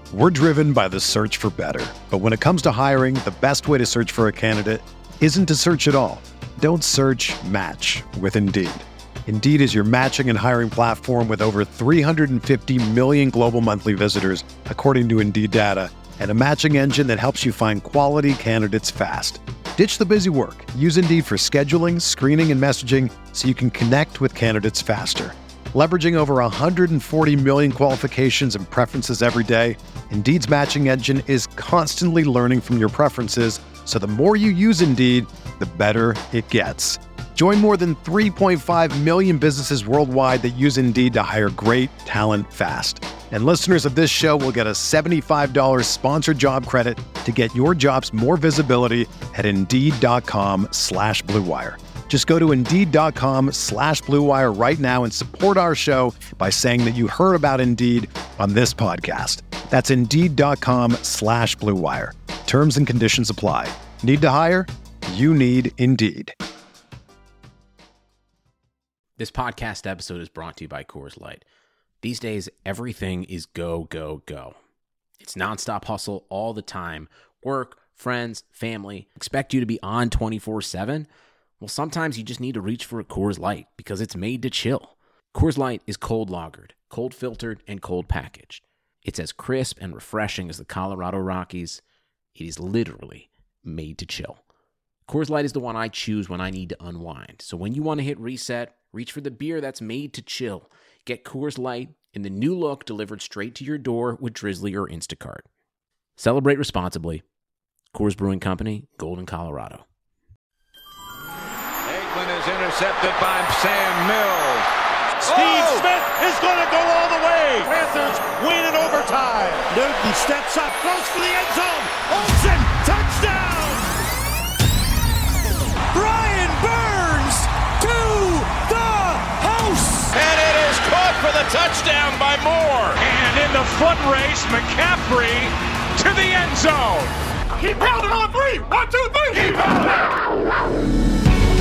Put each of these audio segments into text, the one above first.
We're driven by the search for better. But when it comes to hiring, the best way to search for a candidate isn't to search at all. Don't search, match with Indeed. Indeed is your matching and hiring platform with over 350 million global monthly visitors, according to Indeed data, and a matching engine that helps you find quality candidates fast. Ditch the busy work. Use Indeed for scheduling, screening, and messaging so you can connect with candidates faster. Leveraging over 140 million qualifications and preferences every day, Indeed's matching engine is constantly learning from your preferences, so the more you use Indeed, the better it gets. Join more than 3.5 million businesses worldwide that use Indeed to hire great talent fast. And listeners of this show will get a $75 sponsored job credit to get your jobs more visibility at Indeed.com/Blue Wire. Just go to Indeed.com/Blue Wire right now and support our show by saying that you heard about Indeed on this podcast. That's Indeed.com/Blue Wire. Terms and conditions apply. Need to hire? You need Indeed. This podcast episode is brought to you by Coors Light. These days, everything is go, go, go. It's nonstop hustle all the time. Work, friends, family, expect you to be on 24/7. Well, sometimes you just need to reach for a Coors Light because it's made to chill. Coors Light is cold lagered, cold filtered, and cold packaged. It's as crisp and refreshing as the Colorado Rockies. It is literally made to chill. Coors Light is the one I choose when I need to unwind. So when you want to hit reset, reach for the beer that's made to chill. Get Coors Light in the new look delivered straight to your door with Drizzly or Instacart. Celebrate responsibly. Coors Brewing Company, Golden, Colorado. Is intercepted by Sam Mills. Steve Smith is going to go all the way. Panthers win in overtime. Newton steps up, goes for the end zone. Olsen, touchdown. Brian Burns to the house. And it is caught for the touchdown by Moore. And in the foot race, McCaffrey to the end zone. Keep pounding on three. 1, 2, 3. Keep pounding.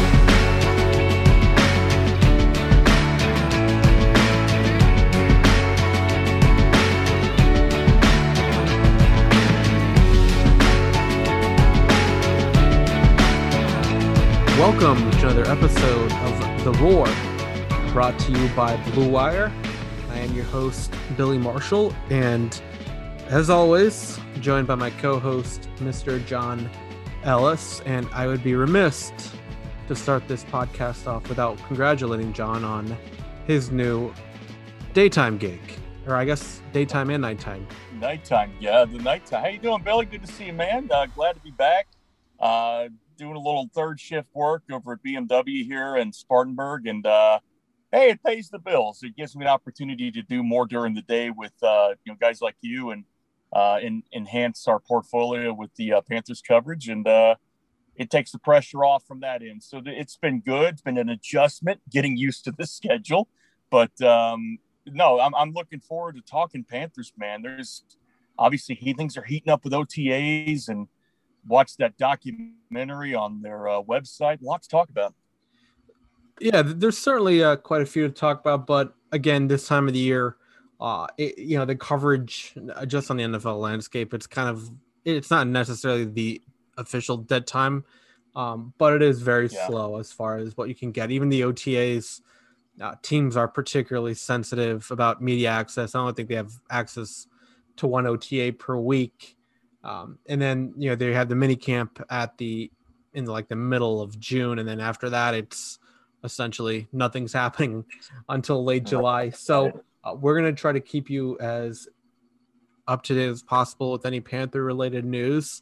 Welcome to another episode of The Roar, brought to you by Blue Wire. I am your host, Billy Marshall, and as always, joined by my co-host, Mr. John Ellis, and I would be remiss to start this podcast off without congratulating John on his new daytime gig, or I guess daytime and nighttime. Nighttime, yeah, the nighttime. How you doing, Billy? Good to see you, man. Glad to be back. Doing a little third shift work over at BMW here in Spartanburg, and hey, it pays the bills. It gives me an opportunity to do more during the day with guys like you, and enhance our portfolio with the Panthers coverage, and it takes the pressure off from that end. So it's been good. It's been an adjustment getting used to the schedule, but no, I'm looking forward to talking Panthers, man. There's obviously things are heating up with OTAs, and watch that documentary on their website. Lots to talk about. Yeah, there's certainly quite a few to talk about, but again, this time of the year, the coverage just on the NFL landscape, it's not necessarily the official dead time, but it is very slow as far as what you can get. Even the OTAs, teams are particularly sensitive about media access. I don't think they have access to one OTA per week. And then, they have the mini camp in the middle of June. And then after that, it's essentially nothing's happening until late July. So we're going to try to keep you as up to date as possible with any Panther related news.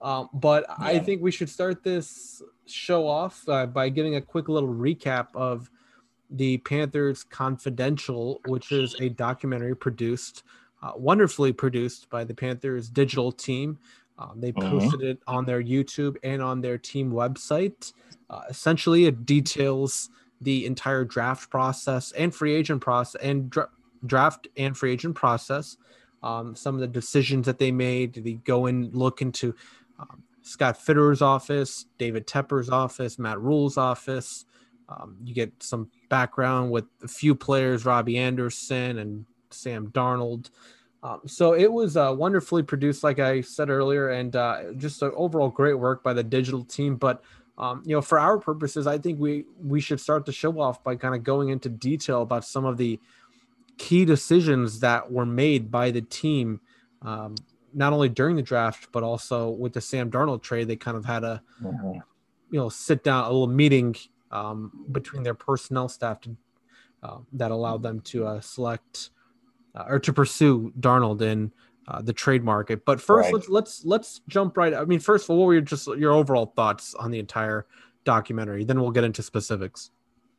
I think we should start this show off by giving a quick little recap of the Panthers Confidential, which is a documentary wonderfully produced by the Panthers digital team. They posted it on their YouTube and on their team website. Essentially, it details the entire draft process and free agent process, and draft and free agent process. Some of the decisions that they made. They go and look into Scott Fitterer's office, David Tepper's office, Matt Rule's office. You get some background with a few players, Robbie Anderson and Sam Darnold. So it was wonderfully produced, like I said earlier, and just an overall great work by the digital team. But for our purposes, I think we should start the show off by kind of going into detail about some of the key decisions that were made by the team, not only during the draft but also with the Sam Darnold trade. They kind of had a sit down, a little meeting between their personnel staff that allowed them to select or to pursue Darnold in the trade market. But first, let's jump right. I mean, first of all, what were your overall thoughts on the entire documentary? Then we'll get into specifics.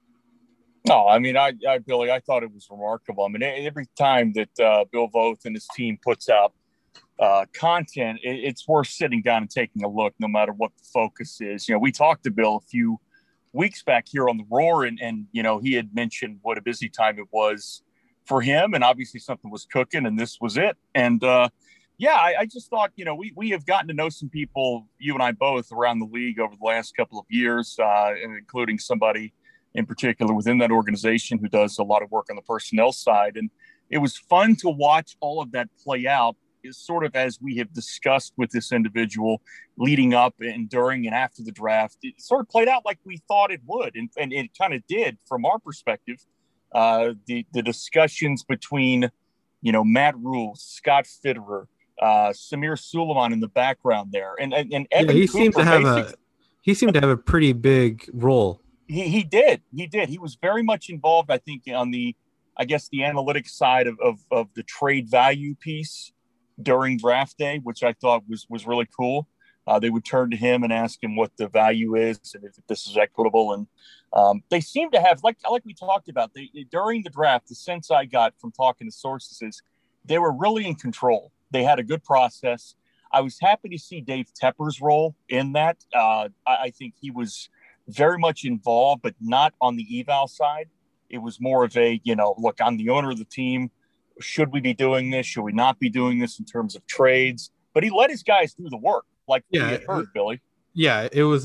No, I mean, Billy, I thought it was remarkable. I mean, every time that Bill Voth and his team puts out content, it's worth sitting down and taking a look, no matter what the focus is. We talked to Bill a few weeks back here on the Roar, and he had mentioned what a busy time it was for him, and obviously something was cooking, and this was it. And I just thought, we have gotten to know some people, you and I both, around the league over the last couple of years, including somebody in particular within that organization who does a lot of work on the personnel side. And it was fun to watch all of that play out, is sort of as we have discussed with this individual leading up and during and after the draft. It sort of played out like we thought it would. And it kind of did from our perspective. The discussions between, Matt Rule, Scott Fitterer, Samir Suleiman in the background there. And Evan he Cooper seemed to have a pretty big role. He did. He was very much involved, I think, on the analytics side of the trade value piece during draft day, which I thought was really cool. They would turn to him and ask him what the value is and if this is equitable. And they seem to have, like we talked about, during the draft, the sense I got from talking to sources is they were really in control. They had a good process. I was happy to see Dave Tepper's role in that. I think he was very much involved, but not on the eval side. It was more of a, look, I'm the owner of the team. Should we be doing this? Should we not be doing this in terms of trades? But he let his guys do the work, like we had heard, Billy. Yeah, it was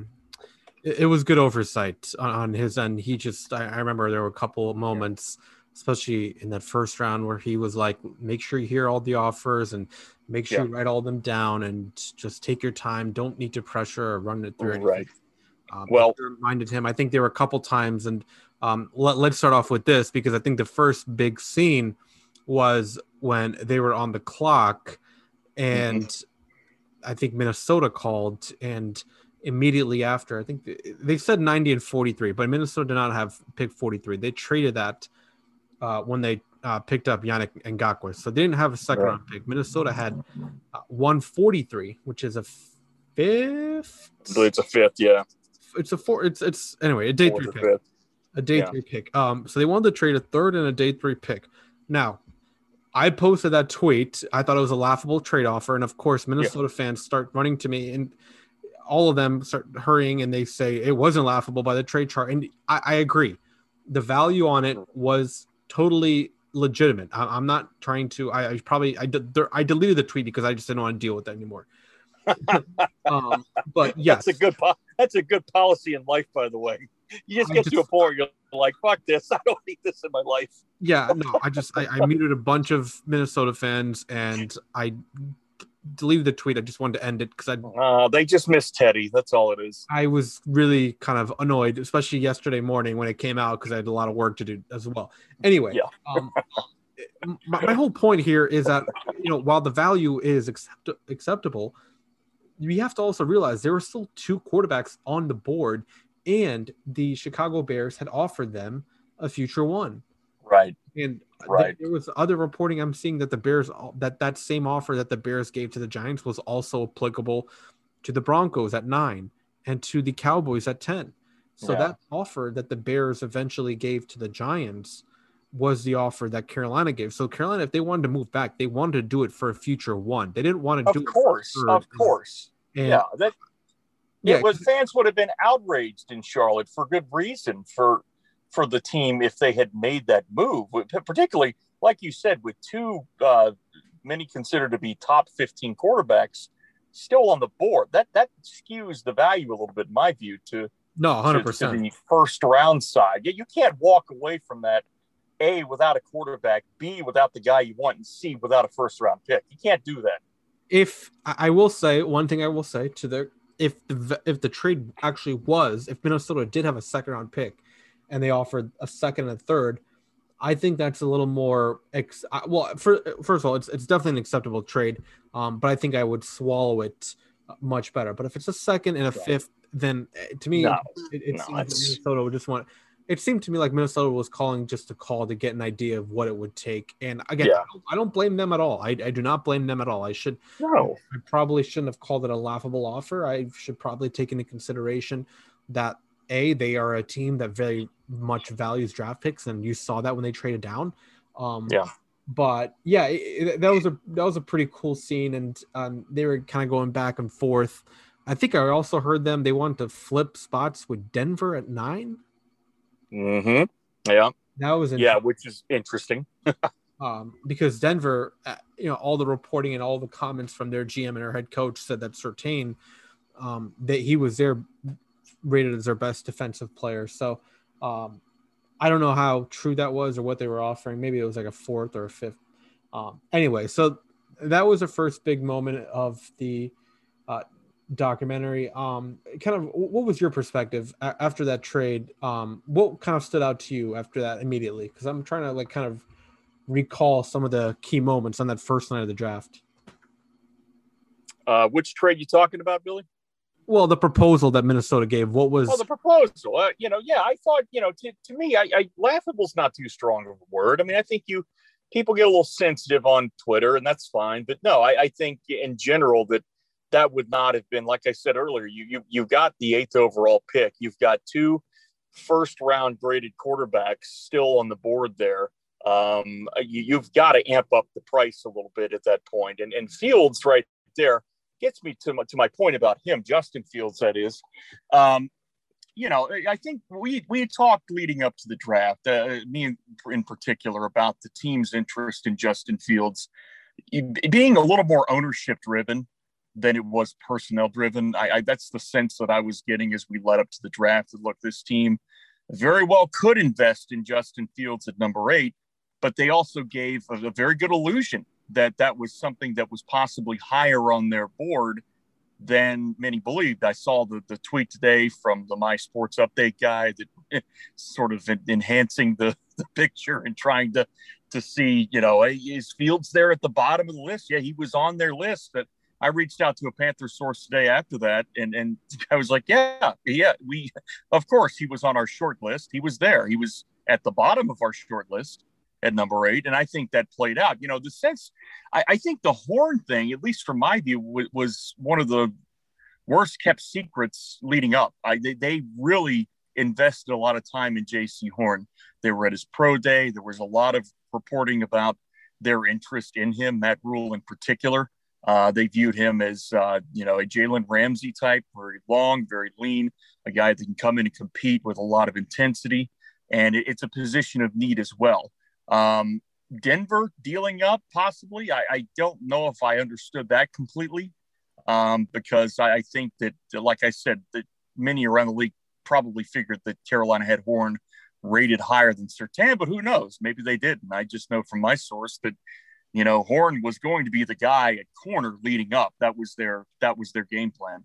good oversight on his end. He just, I remember there were a couple of moments, especially in that first round, where he was like, make sure you hear all the offers and make sure you write all them down and just take your time. Don't need to pressure or run it through anything. Right. Well, reminded him, I think there were a couple times, and let's start off with this, because I think the first big scene was when they were on the clock, and I think Minnesota called, and immediately after, I think they said 90 and 43, but Minnesota did not have pick 43. They traded that when they picked up Yannick Ngakoue, so they didn't have a second round pick. Minnesota had 143, which is a fifth. I believe it's a fifth, yeah. It's a four. It's anyway a day three pick. Fifth. A day three pick. So they wanted to trade a third and a day three pick. Now, I posted that tweet. I thought it was a laughable trade offer, and of course, Minnesota fans start running to me, and all of them start hurrying, and they say it wasn't laughable by the trade chart. And I agree. The value on it was totally legitimate. I'm not trying to. I deleted the tweet because I just didn't want to deal with that anymore. But yes, that's a good policy in life, by the way. You just get to a point where you're like, fuck this, I don't need this in my life. Yeah, no, I muted a bunch of Minnesota fans, and I deleted the tweet. I just wanted to end it because they just missed Teddy. That's all it is. I was really kind of annoyed, especially yesterday morning when it came out, because I had a lot of work to do as well. Anyway, my whole point here is that, while the value is acceptable, we have to also realize there were still two quarterbacks on the board, and the Chicago Bears had offered them a future one. Right. And there was other reporting I'm seeing that the Bears, that same offer that the Bears gave to the Giants was also applicable to the Broncos at 9 and to the Cowboys at 10. So that offer that the Bears eventually gave to the Giants was the offer that Carolina gave. So Carolina, if they wanted to move back, they wanted to do it for a future one. They didn't want to do it. Of course. And, fans would have been outraged in Charlotte for good reason for the team if they had made that move, particularly, like you said, with two many considered to be top 15 quarterbacks still on the board. That skews the value a little bit, in my view, to 100% to the first round side. You can't walk away from that A, without a quarterback, B, without the guy you want, and C, without a first-round pick. You can't do that. If I will say one thing, I will say to the if the trade actually was, if Minnesota did have a second-round pick, and they offered a second and a third, I think that's a little more. First of all, it's definitely an acceptable trade, but I think I would swallow it much better. But if it's a second and a fifth, then to me, it seems like Minnesota would just want. It seemed to me like Minnesota was calling just a call to get an idea of what it would take. And again, I don't blame them at all. I do not blame them at all. I probably shouldn't have called it a laughable offer. I should probably take into consideration that they are a team that very much values draft picks, and you saw that when they traded down. But yeah, that was a pretty cool scene, and they were kind of going back and forth. I think I also heard they wanted to flip spots with Denver at 9. Mm-hmm. Yeah. That was which is interesting. Because Denver, all the reporting and all the comments from their GM and their head coach said that Surtain, that he was rated as their best defensive player. So I don't know how true that was or what they were offering. Maybe it was like a fourth or a fifth. Anyway, so that was the first big moment of the documentary. Kind of what was your perspective after that trade? What kind of stood out to you after that immediately? Because I'm trying to kind of recall some of the key moments on that first night of the draft. Which trade you talking about, Billy? Well, the proposal that Minnesota gave. What was the proposal? I thought, to me, laughable is not too strong of a word. I mean, I think people get a little sensitive on Twitter, and that's fine. But no, I think in general that would not have been, like I said earlier, you've got the 8th overall pick. You've got 2 first-round graded quarterbacks still on the board there. You've got to amp up the price a little bit at that point. And Fields right there gets me to my point about him, Justin Fields, that is. I think we talked leading up to the draft, me in particular, about the team's interest in Justin Fields being a little more ownership-driven than it was personnel-driven. That's the sense that I was getting as we led up to the draft. Look, this team very well could invest in Justin Fields at number 8, but they also gave a very good illusion that was something that was possibly higher on their board than many believed. I saw the tweet today from the My Sports Update guy that sort of enhancing the picture and trying to see, is Fields there at the bottom of the list? Yeah, he was on their list. But I reached out to a Panther source today after that, and I was like, of course he was on our short list. He was there. He was at the bottom of our short list at number 8. And I think that played out, the sense, I think the Horn thing, at least from my view, was one of the worst kept secrets leading up. They really invested a lot of time in JC Horn. They were at his pro day. There was a lot of reporting about their interest in him, Matt Rule in particular. They viewed him as, a Jalen Ramsey type, very long, very lean, a guy that can come in and compete with a lot of intensity. And it's a position of need as well. Denver dealing up possibly. I don't know if I understood that completely, because I think that, like I said, that many around the league probably figured that Carolina had Horn rated higher than Surtain, but who knows? Maybe they didn't. I just know from my source that, Horn was going to be the guy at corner leading up. That was their game plan.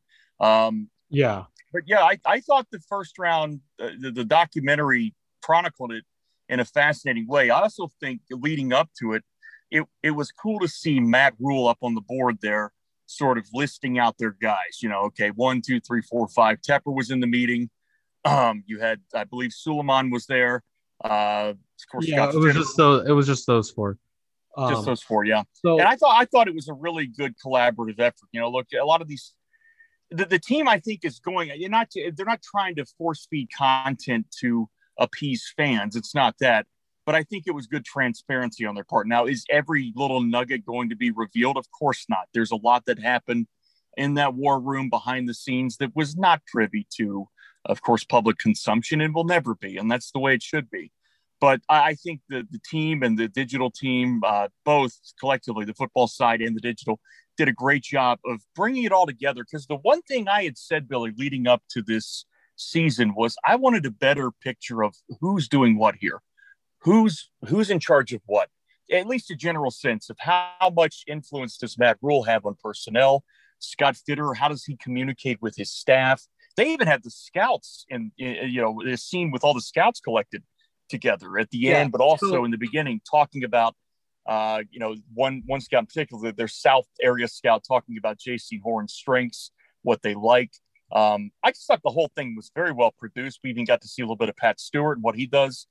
But yeah, I thought the first round, the documentary chronicled it in a fascinating way. I also think leading up to it, it was cool to see Matt Rule up on the board there, sort of listing out their guys. 1, 2, 3, 4, 5. Tepper was in the meeting. You had, I believe, Suleiman was there. Of course, it was just those 4. Just those 4, yeah. So, and I thought it was a really good collaborative effort. Look, a lot of these, the team I think is going. They're not trying to force feed content to appease fans. It's not that, but I think it was good transparency on their part. Now, is every little nugget going to be revealed? Of course not. There's a lot that happened in that war room behind the scenes that was not privy to, of course, public consumption, and will never be. And that's the way it should be. But I think the team and the digital team, both collectively, the football side and the digital, did a great job of bringing it all together. Because the one thing I had said, Billy, leading up to this season was I wanted a better picture of who's doing what here. who's in charge of what, at least a general sense of how much influence does Matt Rule have on personnel. Scott Fitter, how does he communicate with his staff? They even had the scouts in the scene with all the scouts collected together at the end, but also in the beginning, talking about one scout in particular, their South area scout, talking about J.C. Horn's strengths, what they like. I just thought the whole thing was very well produced. We even got to see a little bit of Pat Stewart and what he does.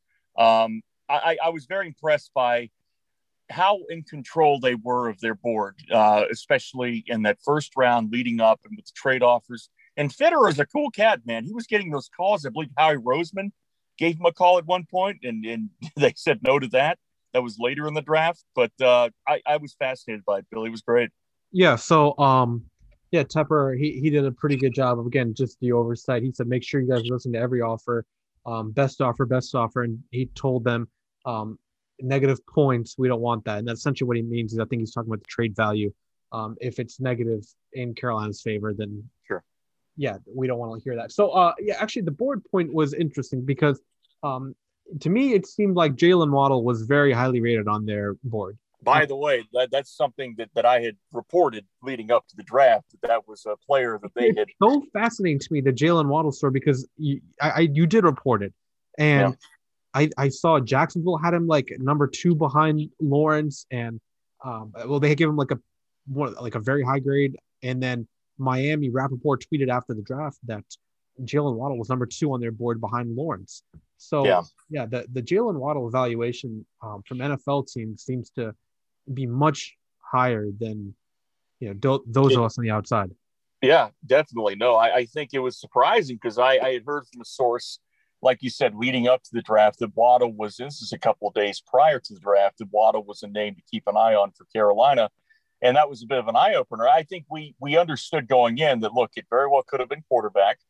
I was very impressed by how in control they were of their board, especially in that first round leading up and with the trade offers. And Fitter is a cool cat, man. He was getting those calls. I believe Howie Roseman gave him a call at one point, and they said no to that. That was later in the draft. But I was fascinated by it, Bill. He was great. Yeah, so Tepper, he did a pretty good job of, again, just the oversight. He said, make sure you guys listen to every offer, best offer. And he told them negative points, we don't want that. And that's essentially what he means is I think he's talking about the trade value. If it's negative in Carolina's favor, then sure. Yeah, we don't want to hear that. So, actually, the board point was interesting because to me, it seemed like Jalen Waddle was very highly rated on their board. By the way, that's something that I had reported leading up to the draft, that was a player that they had. It's so fascinating to me, the Jalen Waddle story, because you did report it. And I saw Jacksonville had him like number 2 behind Lawrence. And, they gave him like a very high grade. And then Miami, Rappaport tweeted after the draft that Jalen Waddle was number 2 on their board behind Lawrence. So, the Jalen Waddle evaluation from NFL teams seems to be much higher than those of us on the outside. Yeah, definitely. No, I think it was surprising because I had heard from a source, like you said, leading up to the draft, that Waddle was, this is a couple of days prior to the draft, that Waddle was a name to keep an eye on for Carolina. And that was a bit of an eye-opener. I think we understood going in that, look, it very well could have been quarterback.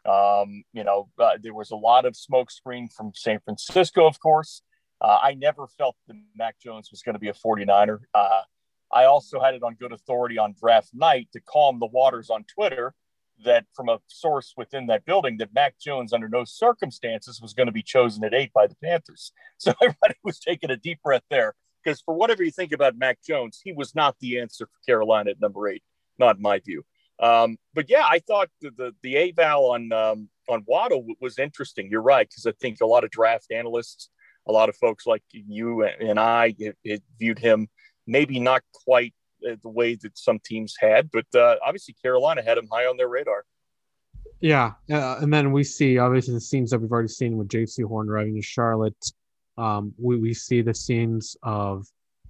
There was a lot of smoke screen from San Francisco, of course. I never felt that Mac Jones was going to be a 49er. I also had it on good authority on draft night to calm the waters on Twitter that from a source within that building that Mac Jones under no circumstances was going to be chosen at 8 by the Panthers. So everybody was taking a deep breath there because for whatever you think about Mac Jones, he was not the answer for Carolina at number 8, not in my view. But yeah, I thought the eval on Waddle was interesting. You're right, because I think a lot of draft analysts, a lot of folks like you and I it viewed him maybe not quite the way that some teams had, but obviously Carolina had him high on their radar. Yeah, and then we see obviously the scenes that we've already seen with J.C. Horn driving to Charlotte. We see the scenes of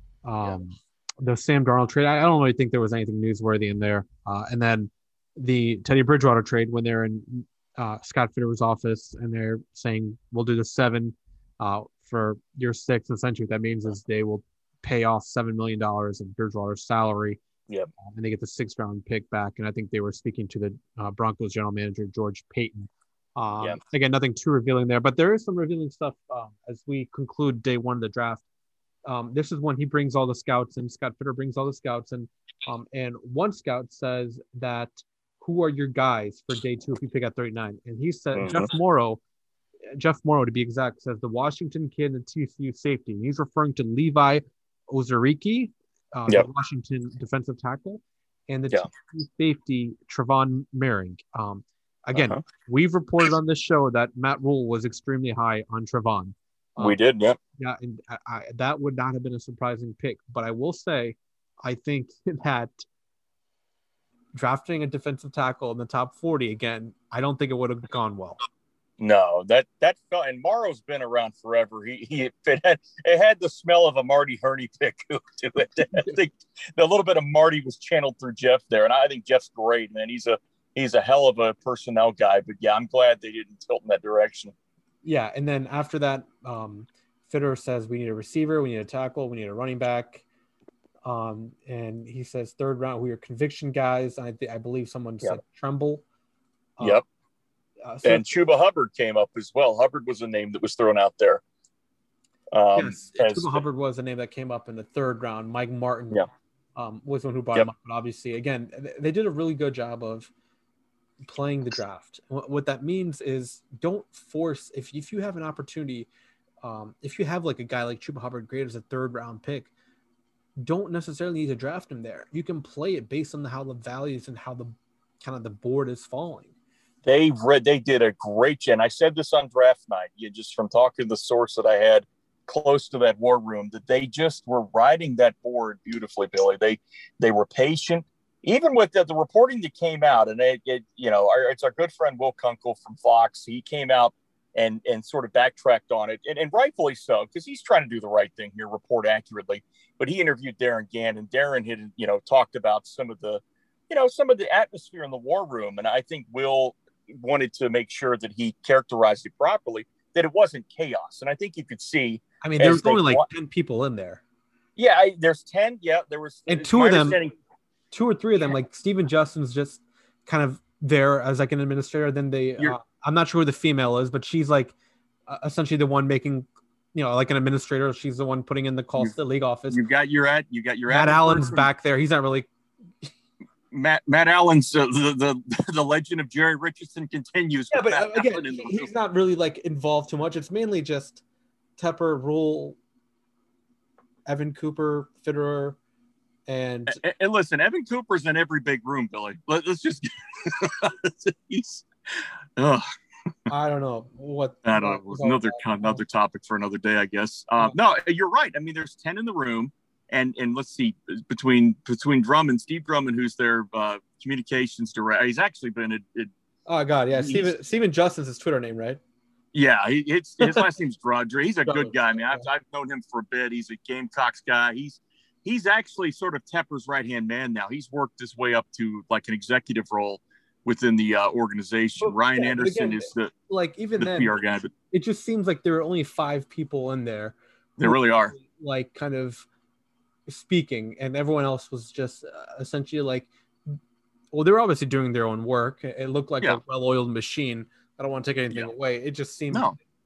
the Sam Darnold trade. I don't really think there was anything newsworthy in there. And then the Teddy Bridgewater trade when they're in Scott Fitter's office and they're saying, we'll do the 7 for year 6. Essentially what that means is they will pay off $7 million of Bridgewater's salary. Yep. And they get the 6th round pick back. And I think they were speaking to the Broncos general manager, George Payton. Again, nothing too revealing there, but there is some revealing stuff as we conclude day 1 of the draft. This is when he brings all the scouts and Scott Fitter brings all the scouts and one scout says that, who are your guys for day 2 if you pick at 39? And he said, Jeff Morrow to be exact, says the Washington kid and TCU safety. And he's referring to Levi Ozariki, the Washington defensive tackle, and the TCU safety, Trevon Merring. Again, we've reported on this show that Matt Rule was extremely high on Trevon. We did, yeah. Yeah, and that would not have been a surprising pick. But I will say, I think that drafting a defensive tackle in the top 40, again, I don't think it would have gone well. No, that felt, and Morrow's been around forever. It had the smell of a Marty Hurney pick to it. I think a little bit of Marty was channeled through Jeff there, and I think Jeff's great, man. He's a hell of a personnel guy. But yeah, I'm glad they didn't tilt in that direction. Yeah, and then after that, Fitter says we need a receiver, we need a tackle, we need a running back. And he says 3rd round, we are conviction guys. I believe someone said Tremble. And Chuba Hubbard came up as well. Hubbard was a name that was thrown out there. Chuba Hubbard was a name that came up in the 3rd round. Mike Martin was one who brought him up. But obviously, again, they did a really good job of playing the draft. What that means is don't force, if you have an opportunity, if you have like a guy like Chuba Hubbard Great as a 3rd round pick, don't necessarily need to draft him there. You can play it based on how the values and how the kind of the board is falling. They did a great job. And I said this on draft night, just from talking to the source that I had close to that war room, that they just were riding that board beautifully, Billy. They were patient, even with the reporting that came out. And it's our good friend Will Kunkel from Fox. He came out and sort of backtracked on it, and rightfully so, because he's trying to do the right thing here, report accurately. But he interviewed Darren Gann, and Darren had talked about some of the atmosphere in the war room, and I think Will wanted to make sure that he characterized it properly, that it wasn't chaos. And I think you could see. I mean, there's only like 10 people in there. Yeah, there's 10. Yeah, there was. And 2 of them, 2 or 3 of them, like Steven Justin's just kind of there as like an administrator. Then I'm not sure who the female is, but she's like essentially the one making, like an administrator. She's the one putting in the calls to the league office. You got your Matt Allen's back there. He's not really. Matt Allen's the legend of Jerry Richardson continues. Yeah, but again, he's not really like involved too much. It's mainly just Tepper, Rule, Evan Cooper, Fitterer, and listen, Evan Cooper's in every big room, Billy. Let's just I don't know what. I don't know. Another topic for another day, I guess. No, you're right. I mean, there's 10 in the room. And let's see, between Drummond, Steve Drummond, who's their communications director, he's actually been oh God, yeah, Steven Justin's his Twitter name, right? Yeah, his last name's Drodger. He's a good guy, man. I've known him for a bit. He's a Gamecocks guy. He's actually sort of Tepper's right hand man now. He's worked his way up to like an executive role within the organization. Ryan Anderson is the PR guy. But it just seems like there are only 5 people in there. There really are. Like kind of speaking, and everyone else was just essentially like, well, they were obviously doing their own work. It looked like a well-oiled machine. I don't want to take anything away. It just seemed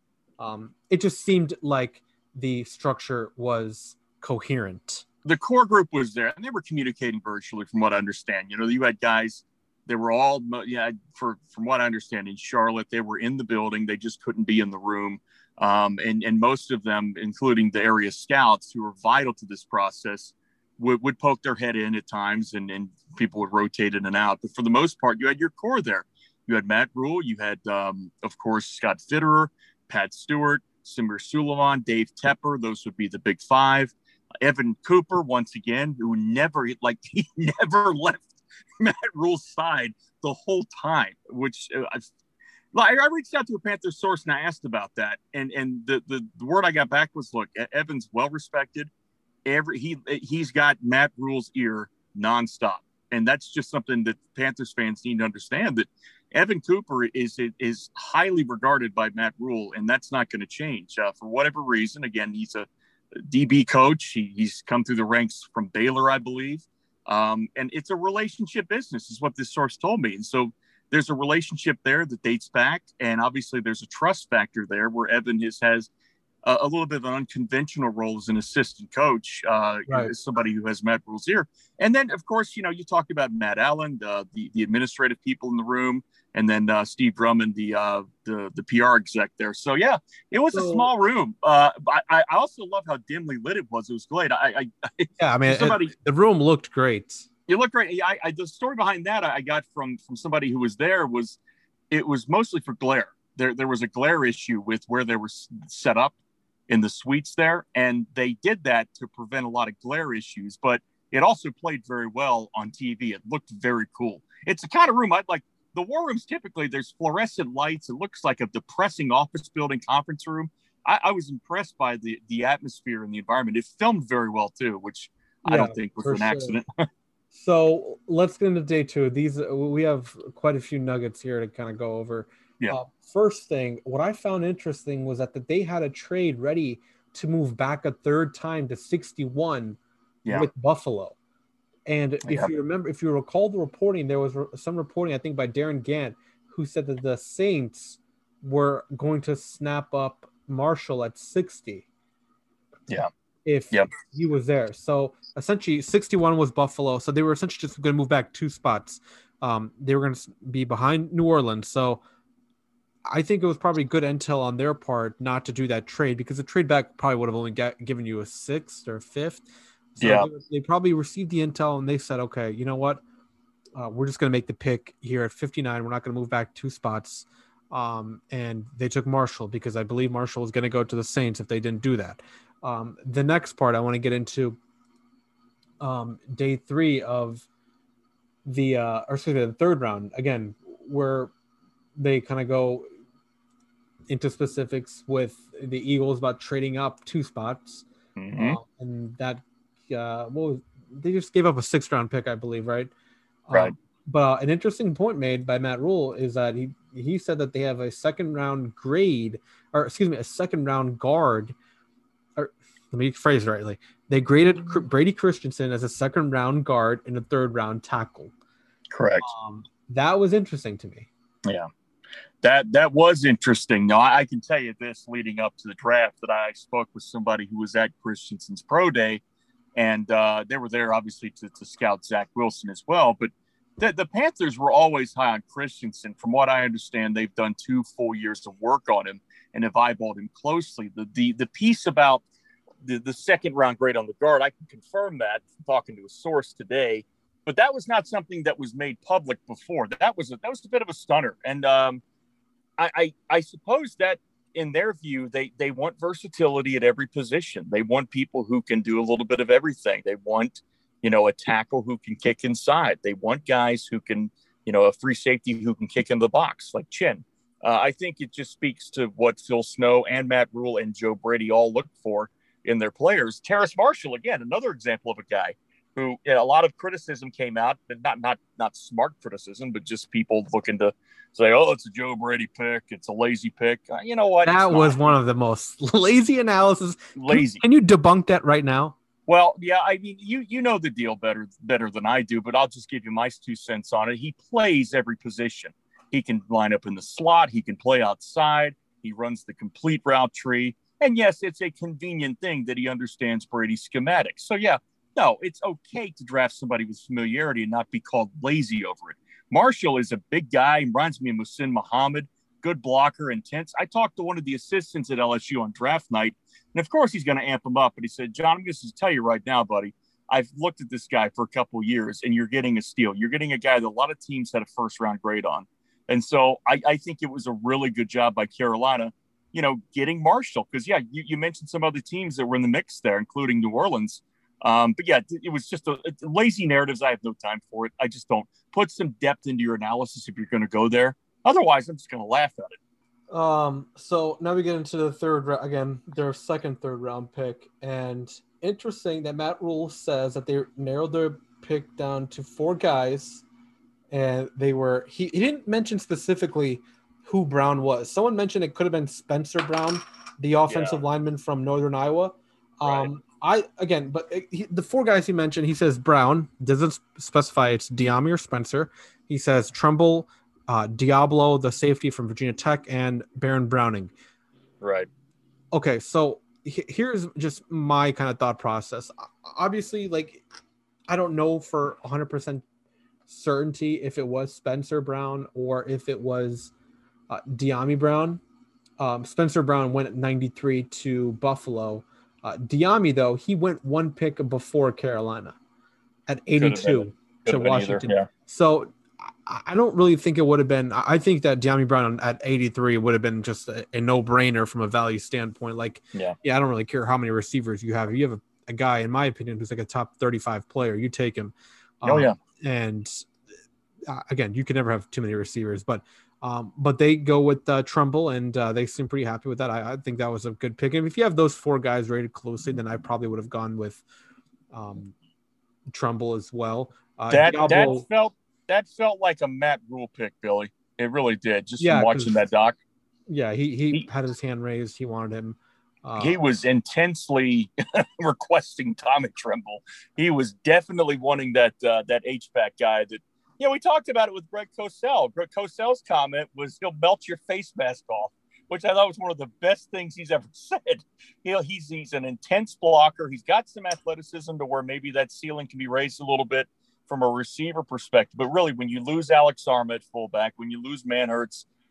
like the structure was coherent. The core group was there, and they were communicating virtually, from what I understand. You had guys, they were all, from what I understand, in Charlotte, they were in the building. They just couldn't be in the room. And most of them, including the area scouts who were vital to this process, would poke their head in at times, and people would rotate in and out. But for the most part, you had your core there. You had Matt Rule. You had, of course, Scott Fitterer, Pat Stewart, Samir Suleiman, Dave Tepper. Those would be the big 5. Evan Cooper, once again, who never left Matt Rule's side the whole time, which I reached out to a Panthers source and I asked about that. And the word I got back was, look, Evan's well-respected. He's got Matt Rule's ear nonstop. And that's just something that Panthers fans need to understand, that Evan Cooper is highly regarded by Matt Rule, and that's not going to change for whatever reason. Again, he's a DB coach. He's come through the ranks from Baylor, I believe. And it's a relationship business is what this source told me. And so there's a relationship there that dates back. And obviously there's a trust factor there where Evan has a little bit of an unconventional role as an assistant coach, as somebody who has Matt Rule's ear. And then, of course, you talked about Matt Allen, the administrative people in the room, and then Steve Drummond, the PR exec there. So, yeah, it was a small room. I also love how dimly lit it was. It was great. The room looked great. It looked great. The story behind that I got from somebody who was there was it was mostly for glare. There was a glare issue with where they were set up in the suites there, and they did that to prevent a lot of glare issues, but it also played very well on TV. It looked very cool. It's the kind of room I'd like. The war rooms, typically there's fluorescent lights. It looks like a depressing office building conference room. I was impressed by the atmosphere and the environment. It filmed very well too, which I don't think was an accident. So let's get into day 2. We have quite a few nuggets here to kind of go over. Yeah. First thing, what I found interesting was that they had a trade ready to move back a third time to 61 with Buffalo. And if you recall the reporting, there was some reporting, I think, by Darren Gant, who said that the Saints were going to snap up Marshall at 60. Yeah. If he was there. So essentially 61 was Buffalo. So they were essentially just going to move back 2 spots. They were going to be behind New Orleans. So I think it was probably good intel on their part not to do that trade, because the trade back probably would have only given you a sixth or fifth. So Yeah. they probably received the intel and they said, okay, you know what? We're just going to make the pick here at 59. We're not going to move back 2 spots. And they took Marshall because I believe Marshall was going to go to the Saints if they didn't do that. The next part I want to get into day 3 of the third round, again, where they kind of go into specifics with the Eagles about trading up 2 spots. Mm-hmm. And that, they just gave up a 6th round pick, I believe, right? Right. But an interesting point made by Matt Rule is that he said that they have a 2nd round a 2nd round guard. Or let me phrase it rightly. They graded Brady Christensen as a 2nd round guard and a 3rd round tackle. Correct. That was interesting to me. Yeah. That was interesting. Now, I can tell you this leading up to the draft that I spoke with somebody who was at Christensen's pro day, and they were there obviously to scout Zach Wilson as well. But the Panthers were always high on Christensen. From what I understand, they've done 2 full years of work on him and have eyeballed him closely. The piece about the 2nd round grade on the guard, I can confirm that from talking to a source today. But that was not something that was made public before. That was a bit of a stunner. And I suppose that in their view, they want versatility at every position. They want people who can do a little bit of everything. They want, a tackle who can kick inside. They want guys who can, a free safety who can kick in the box like Chin. I think it just speaks to what Phil Snow and Matt Rule and Joe Brady all look for in their players. Terrace Marshall, again, another example of a guy who a lot of criticism came out, but not smart criticism, but just people looking to say, oh, it's a Joe Brady pick. It's a lazy pick. You know what? That was one of the most lazy analysis. Lazy. Can you debunk that right now? Well, yeah, I mean, you know the deal better than I do, but I'll just give you my 2 cents on it. He plays every position. He can line up in the slot. He can play outside. He runs the complete route tree. And yes, it's a convenient thing that he understands Brady's schematics. So yeah, no, it's okay to draft somebody with familiarity and not be called lazy over it. Marshall is a big guy. He reminds me of Muhsin Muhammad, good blocker, intense. I talked to one of the assistants at LSU on draft night, and of course he's going to amp him up. But he said, John, I'm going to tell you right now, buddy, I've looked at this guy for a couple of years, and you're getting a steal. You're getting a guy that a lot of teams had a 1st-round grade on. And so I think it was a really good job by Carolina, getting Marshall. Because, yeah, you mentioned some other teams that were in the mix there, including New Orleans. But yeah, it was just lazy narratives. I have no time for it. I just don't. Put some depth into your analysis if you're going to go there. Otherwise, I'm just going to laugh at it. So now we get into the third round again, their 2nd, 3rd round pick. And interesting that Matt Rule says that they narrowed their pick down to 4 guys. And he didn't mention specifically who Brown was. Someone mentioned it could have been Spencer Brown, the offensive lineman from Northern Iowa. Right. The 4 guys he mentioned, he says Brown, doesn't specify it's Diami or Spencer. He says Trumbull, Diablo, the safety from Virginia Tech, and Baron Browning. Right. Okay, so here's just my kind of thought process. Obviously, I don't know for 100% certainty if it was Spencer Brown or if it was Diami Brown. Spencer Brown went at 93 to Buffalo. Diami, though, he went 1 pick before Carolina at 82 to Washington. Either, yeah. So I don't really think it would have been. I think that Diami Brown at 83 would have been just a no-brainer from a value standpoint. I don't really care how many receivers you have. If you have a guy, in my opinion, who's like a top 35 player, you take him. And again, you can never have too many receivers, but they go with Trumbull, and they seem pretty happy with that. I think that was a good pick. And if you have those 4 guys rated closely, then I probably would have gone with Trumbull as well. That felt like a Matt Rule pick, Billy. It really did. Just from watching that doc. Yeah, he had his hand raised. He wanted him. He was intensely requesting Tommy Tremble. He was definitely wanting that H-back guy that. Yeah, we talked about it with Greg Cosell. Greg Cosell's comment was he'll melt your face mask off, which I thought was one of the best things he's ever said. He's an intense blocker. He's got some athleticism to where maybe that ceiling can be raised a little bit from a receiver perspective. But really, when you lose Alex Arma at fullback, when you lose Manhertz,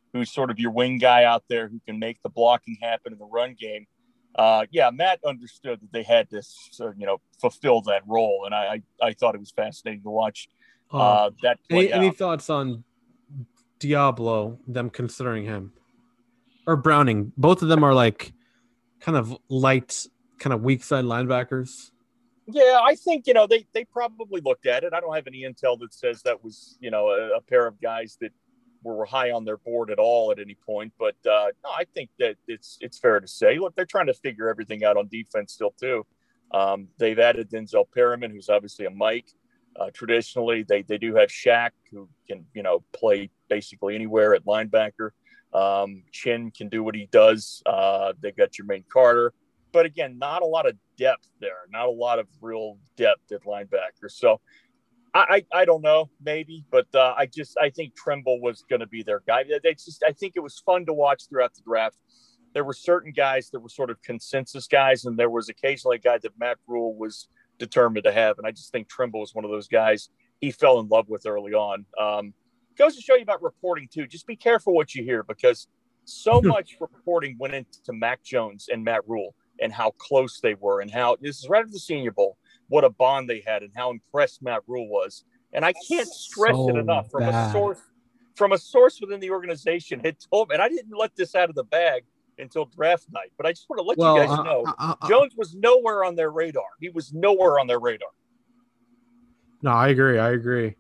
who's sort of your wing guy out there who can make the blocking happen in the run game. Matt understood that they had to, fulfill that role, and I thought it was fascinating to watch that play any thoughts on Diablo, them considering him, or Browning? Both of them are like kind of light, kind of weak side linebackers. Yeah, I think, they probably looked at it. I don't have any intel that says that was, a pair of guys that were high on their board at all at any point. But no, I think that it's fair to say, look, they're trying to figure everything out on defense still too. They've added Denzel Perryman, who's obviously a Mike. Traditionally, they do have Shaq, who can, play basically anywhere at linebacker. Chin can do what he does. They've got Jermaine Carter. But again, not a lot of depth there, not a lot of real depth at linebacker. So I don't know, maybe, but I think Trimble was going to be their guy. I think it was fun to watch throughout the draft. There were certain guys that were sort of consensus guys, and there was occasionally a guy that Matt Rule was determined to have. And I just think Trimble was one of those guys he fell in love with early on. Goes to show you about reporting too. Just be careful what you hear, because so much reporting went into Mac Jones and Matt Rule, and how close they were, and how this is right after the Senior Bowl, what a bond they had, and how impressed Matt Rule was. And I can't stress it enough from a source within the organization had told me, and I didn't let this out of the bag until draft night, but I just want to let you guys know Jones was nowhere on their radar. He was nowhere on their radar. No, I agree.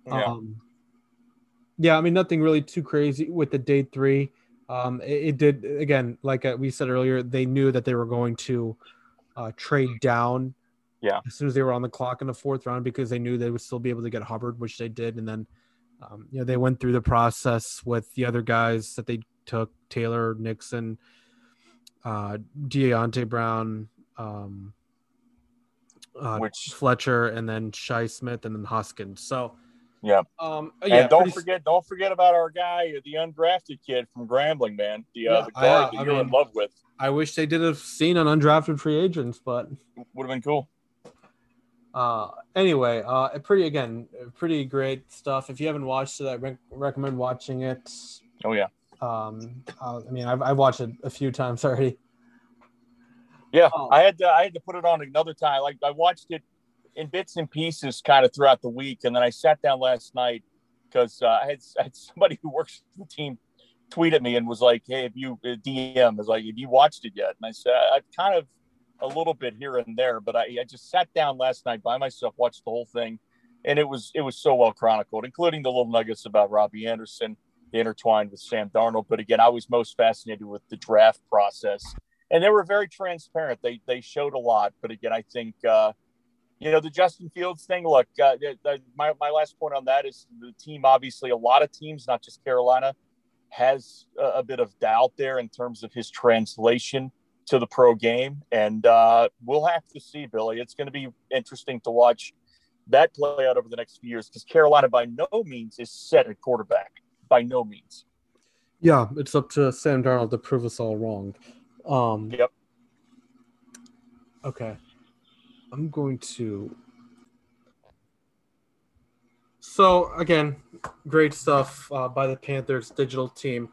Yeah. I mean, nothing really too crazy with the day 3. It did, again, like we said earlier, they knew that they were going to trade down as soon as they were on the clock in the 4th round, because they knew they would still be able to get Hubbard, which they did. And then, they went through the process with the other guys that they took: Taylor, Nixon, Deontay Brown, Fletcher, and then Shi Smith, and then Hoskins. So, and don't forget about our guy, the undrafted kid from Grambling, man. The guard that you're in love with. I wish they did have seen an undrafted free agents, but would have been cool. Anyway, pretty great stuff. If you haven't watched it, I recommend watching it. Oh yeah. I've watched it a few times already. Yeah, I had to put it on another time. Like, I watched it in bits and pieces kind of throughout the week, and then I sat down last night because I had somebody who works for the team tweet at me and was like, "Hey, have you watched it yet?" And I said, "I've kind of a little bit here and there, but I just sat down last night by myself, watched the whole thing, and it was so well chronicled, including the little nuggets about Robbie Anderson intertwined with Sam Darnold. But again, I was most fascinated with the draft process, and they were very transparent. They showed a lot, but again, I think the Justin Fields thing. Look, my last point on that is the team. Obviously, a lot of teams, not just Carolina, has a bit of doubt there in terms of his translation to the pro game, and we'll have to see, Billy. It's going to be interesting to watch that play out over the next few years, because Carolina by no means is set at quarterback. By no means. Yeah, it's up to Sam Darnold to prove us all wrong. Yep. Okay. I'm going to. So again, great stuff by the Panthers digital team.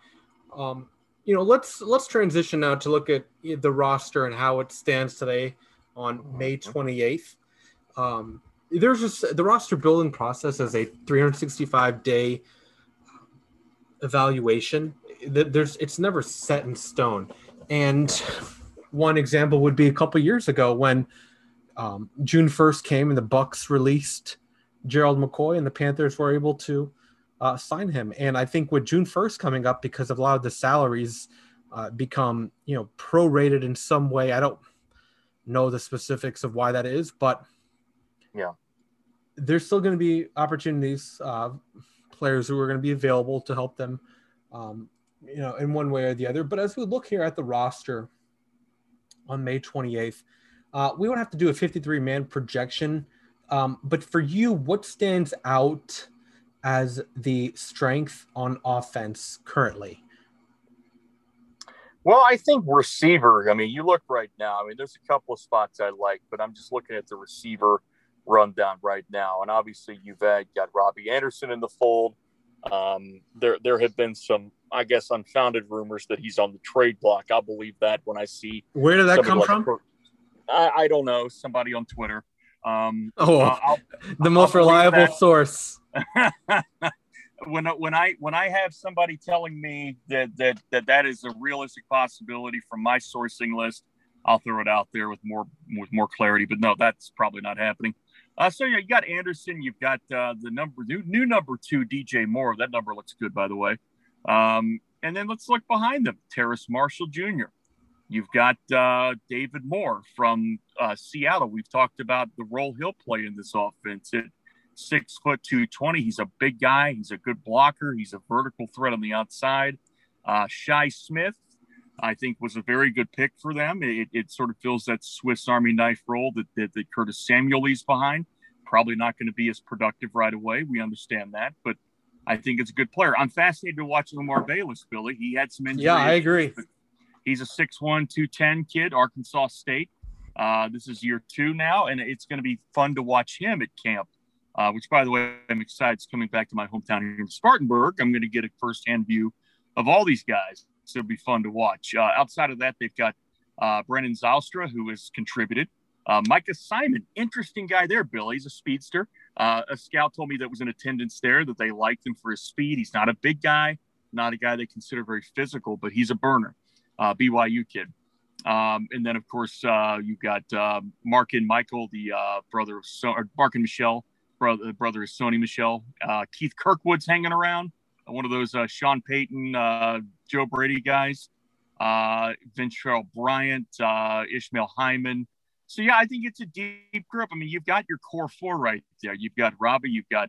Let's transition now to look at the roster and how it stands today on May 28th. There's just the roster building process as a 365-day evaluation. It's never set in stone. And one example would be a couple years ago when June 1st came and the Bucs released Gerald McCoy, and the Panthers were able to sign him. And I think with June 1st coming up, because of a lot of the salaries become, prorated in some way. I don't know the specifics of why that is, but yeah, there's still going to be opportunities, players who are going to be available to help them, in one way or the other. But as we look here at the roster on May 28th, we won't have to do a 53-man projection. But for you, what stands out as the strength on offense currently? Well, I think receiver. I mean, you look right now. I mean, there's a couple of spots I like, but I'm just looking at the receiver rundown right now. And obviously, you've got Robbie Anderson in the fold. There have been some I guess, unfounded rumors that he's on the trade block. I'll believe that when I see. Where did that come from? I don't know. Somebody on Twitter. The most reliable source. When I have somebody telling me that is a realistic possibility from my sourcing list, I'll throw it out there with more clarity. But no, that's probably not happening. So yeah, you got Anderson, you've got the new number 2 DJ Moore. That number looks good, by the way. And then let's look behind them. Terrace Marshall Jr. You've got David Moore from Seattle. We've talked about the role he'll play in this offense. At 6 foot 220, he's a big guy. He's a good blocker. He's a vertical threat on the outside. Shi Smith, I think, was a very good pick for them. It sort of fills that Swiss Army knife role that Curtis Samuel leaves behind. Probably not going to be as productive right away. We understand that, but I think it's a good player. I'm fascinated to watch Lamar Bayless, Billy. He had some injuries. Yeah, I agree. He's a 6'1", 210 kid, Arkansas State. This is year 2 now, and it's going to be fun to watch him at camp, which, by the way, I'm excited. It's coming back to my hometown here in Spartanburg. I'm going to get a firsthand view of all these guys. So it'll be fun to watch. Outside of that, they've got Brennan Zylstra, who has contributed. Micah Simon, interesting guy there, Billy. He's a speedster. A scout told me that was in attendance there that they liked him for his speed. He's not a big guy, not a guy they consider very physical, but he's a burner. BYU kid. And then, of course, you've got Markin Michael, the brother of Markin Michelle, brother of Sony Michelle. Keith Kirkwood's hanging around, one of those Sean Payton, Joe Brady guys. Ventrell Bryant, Ishmael Hyman. So, yeah, I think it's a deep group. I mean, you've got your core 4 right there. You've got Robbie, you've got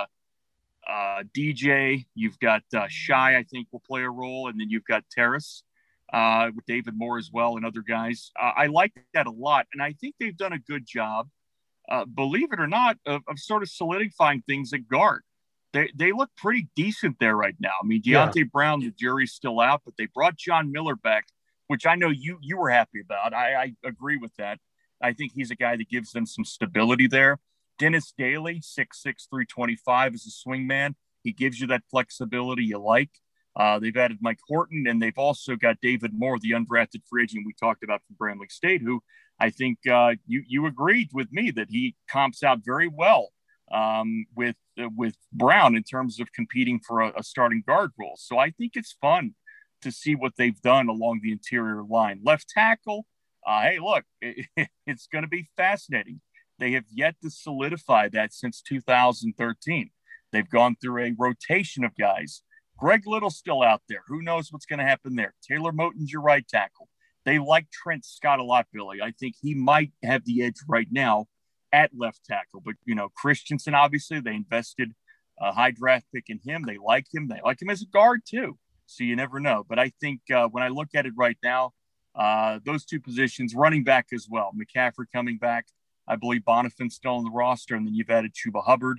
DJ, you've got Shi, I think, will play a role, and then you've got Terrace. With David Moore as well and other guys. I like that a lot. And I think they've done a good job, believe it or not, of sort of solidifying things at guard. They look pretty decent there right now. I mean, Deontay Brown, the jury's still out, but they brought John Miller back, which I know you were happy about. I agree with that. I think he's a guy that gives them some stability there. Dennis Daly, 6'6", 325, is a swing man. He gives you that flexibility you like. They've added Mike Horton, and they've also got David Moore, the undrafted free agent we talked about from Bramley State, who I think you agreed with me that he comps out very well with Brown in terms of competing for a starting guard role. So I think it's fun to see what they've done along the interior line. Left tackle, hey, look, it's going to be fascinating. They have yet to solidify that since 2013. They've gone through a rotation of guys. Greg Little's still out there. Who knows what's going to happen there? Taylor Moton's your right tackle. They like Trent Scott a lot, Billy. I think he might have the edge right now at left tackle. But, Christensen, obviously, they invested a high draft pick in him. They like him. They like him as a guard, too. So you never know. But I think when I look at it right now, those two positions, running back as well. McCaffrey coming back. I believe Bonifan's still on the roster. And then you've added Chuba Hubbard.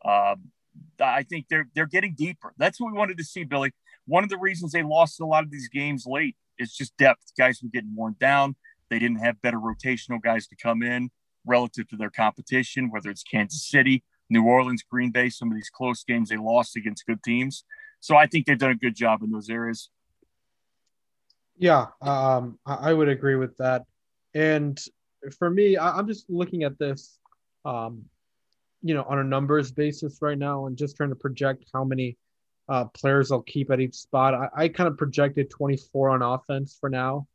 I think they're getting deeper. That's what we wanted to see, Billy. One of the reasons they lost a lot of these games late is just depth. Guys were getting worn down. They didn't have better rotational guys to come in relative to their competition, whether it's Kansas City, New Orleans, Green Bay, some of these close games they lost against good teams. So I think they've done a good job in those areas. Yeah, I would agree with that. And for me, I'm just looking at this on a numbers basis right now and just trying to project how many players they'll keep at each spot. I kind of projected 24 on offense for now.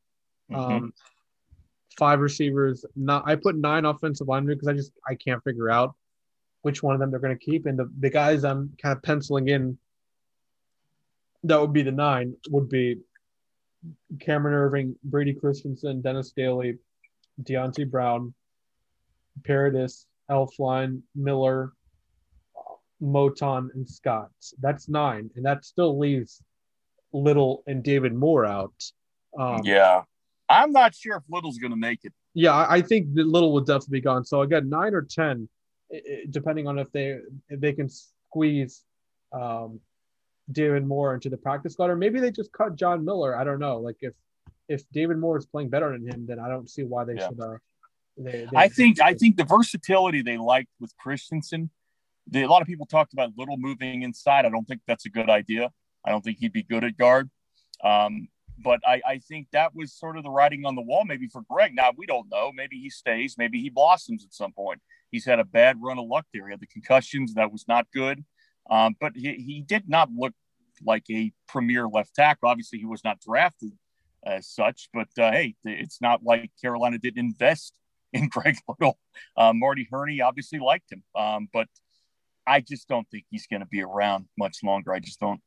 5 receivers. I put 9 offensive linemen because I can't figure out which one of them they're going to keep. And the guys I'm kind of penciling in that would be the 9 would be Cameron Irving, Brady Christensen, Dennis Daly, Deontay Brown, Paradis, Elflein, Miller, Moton, and Scott. That's 9, and that still leaves Little and David Moore out. Yeah. I'm not sure if Little's going to make it. Yeah, I think that Little will definitely be gone. So, again, 9 or 10, depending on if they can squeeze David Moore into the practice squad, or maybe they just cut John Miller. I don't know. Like, if David Moore is playing better than him, then I don't see why they should I think the versatility they liked with Christensen, a lot of people talked about Little moving inside. I don't think that's a good idea. I don't think he'd be good at guard. But I think that was sort of the writing on the wall maybe for Greg. Now, we don't know. Maybe he stays. Maybe he blossoms at some point. He's had a bad run of luck there. He had the concussions. That was not good. But he did not look like a premier left tackle. Obviously, he was not drafted as such. But, hey, it's not like Carolina didn't invest in Greg Little. Marty Hurney obviously liked him. But I just don't think he's going to be around much longer. I just don't.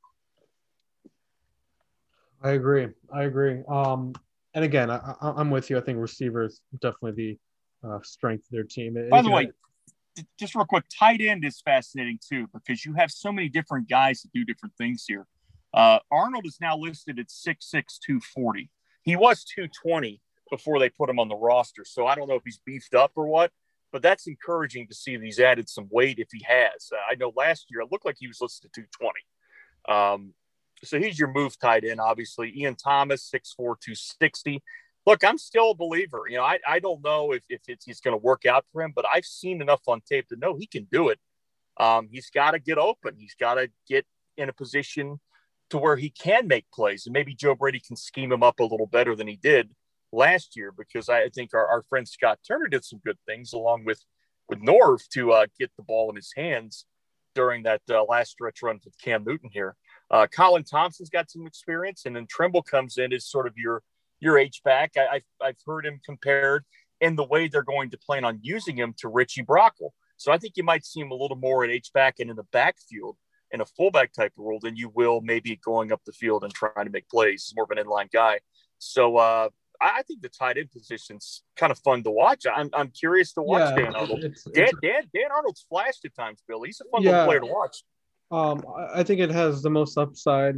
I agree. And again, I'm with you. I think receivers definitely the strength of their team. By the way, just real quick, tight end is fascinating too, because you have so many different guys that do different things here. Arnold is now listed at 6'6", 240. He was 220 before they put him on the roster. So I don't know if he's beefed up or what, but that's encouraging to see that he's added some weight if he has. I know last year it looked like he was listed at 220. So he's your move tight end, obviously. Ian Thomas, 6'4", 260. Look, I'm still a believer. You know, I don't know if it's going to work out for him, but I've seen enough on tape to know he can do it. He's got to get open. He's got to get in a position to where he can make plays. And maybe Joe Brady can scheme him up a little better than he did last year, because I think our friend Scott Turner did some good things along with Norv to get the ball in his hands during that last stretch run with Cam Newton here. Colin Thompson's got some experience, and then Trimble comes in as sort of your H-back. I've heard him compared in the way they're going to plan on using him to Richie Brockle. So I think you might see him a little more at H-back and in the backfield in a fullback type of role than you will maybe going up the field and trying to make plays. He's more of an inline guy. So I think the tight end position's kind of fun to watch. I'm curious to watch Dan Arnold. Dan Arnold's flashed at times, Bill. He's a fun little player to watch. I think it has the most upside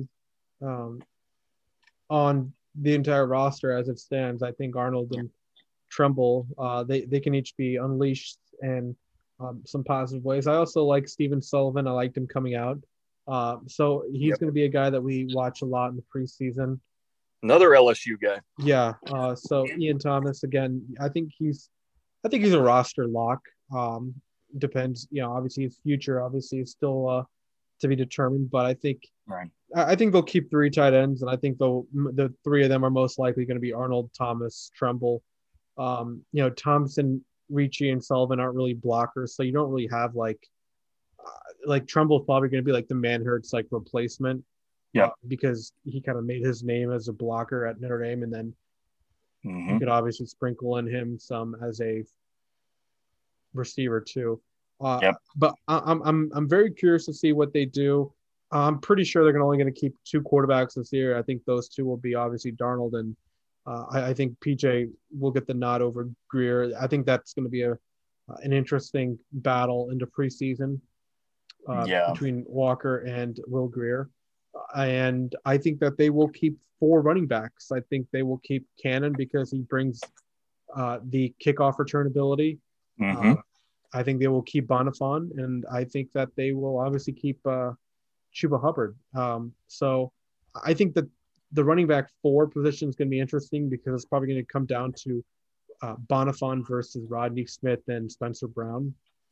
on the entire roster as it stands. I think Arnold and Tremble, they can each be unleashed in some positive ways. I also like Stephen Sullivan. I liked him coming out. So he's going to be a guy that we watch a lot in the preseason. Another LSU guy. Yeah. So Ian Thomas, again, I think he's a roster lock. Depends, obviously his future obviously is still to be determined, but I think they'll keep 3 tight ends, and I think the 3 of them are most likely going to be Arnold, Thomas, Tremble. Thompson, Ricci, and Sullivan aren't really blockers, so you don't really have like Tremble's probably going to be like the Manhurts like replacement. Yeah, because he kind of made his name as a blocker at Notre Dame, and then you could obviously sprinkle in him some as a receiver too. But I'm very curious to see what they do. I'm pretty sure they're only going to keep 2 quarterbacks this year. I think those 2 will be obviously Darnold, and I think PJ will get the nod over Greer. I think that's going to be an interesting battle into preseason between Walker and Will Greer. And I think that they will keep 4 running backs. I think they will keep Cannon because he brings the kickoff return ability. I think they will keep Bonifon, and I think that they will obviously keep Chuba Hubbard. So I think that the running back 4 position is going to be interesting because it's probably going to come down to Bonifon versus Rodney Smith and Spencer Brown.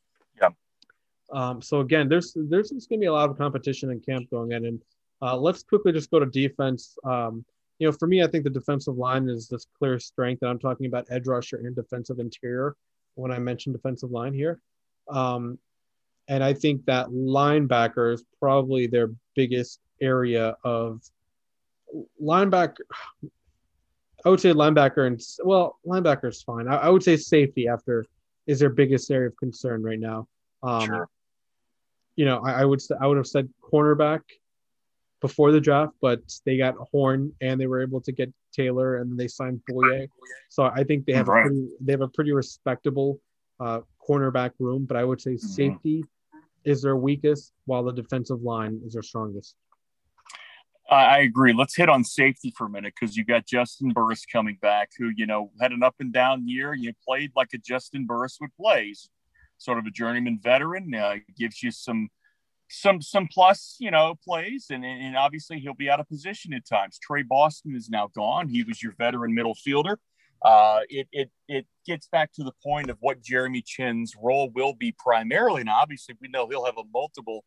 So again, there's going to be a lot of competition in camp going in, and let's quickly just go to defense. For me, I think the defensive line is this clear strength, and I'm talking about edge rusher and defensive interior when I mentioned defensive line here. And I think that linebacker is probably their biggest area of linebacker. I would say linebacker linebacker is fine. I would say safety is their biggest area of concern right now. Sure. I would have said cornerback before the draft, but they got Horn and they were able to get Taylor and they signed Boye. So I think they have a pretty respectable cornerback room, but I would say safety is their weakest while the defensive line is their strongest. I agree. Let's hit on safety for a minute because you got Justin Burris coming back who, had an up and down year. You played like a Justin Burris would play. He's sort of a journeyman veteran, gives you some plus, plays, and obviously he'll be out of position at times. Trey Boston is now gone. He was your veteran middle fielder. It gets back to the point of what Jeremy Chinn's role will be primarily. Now, obviously, we know he'll have a multiple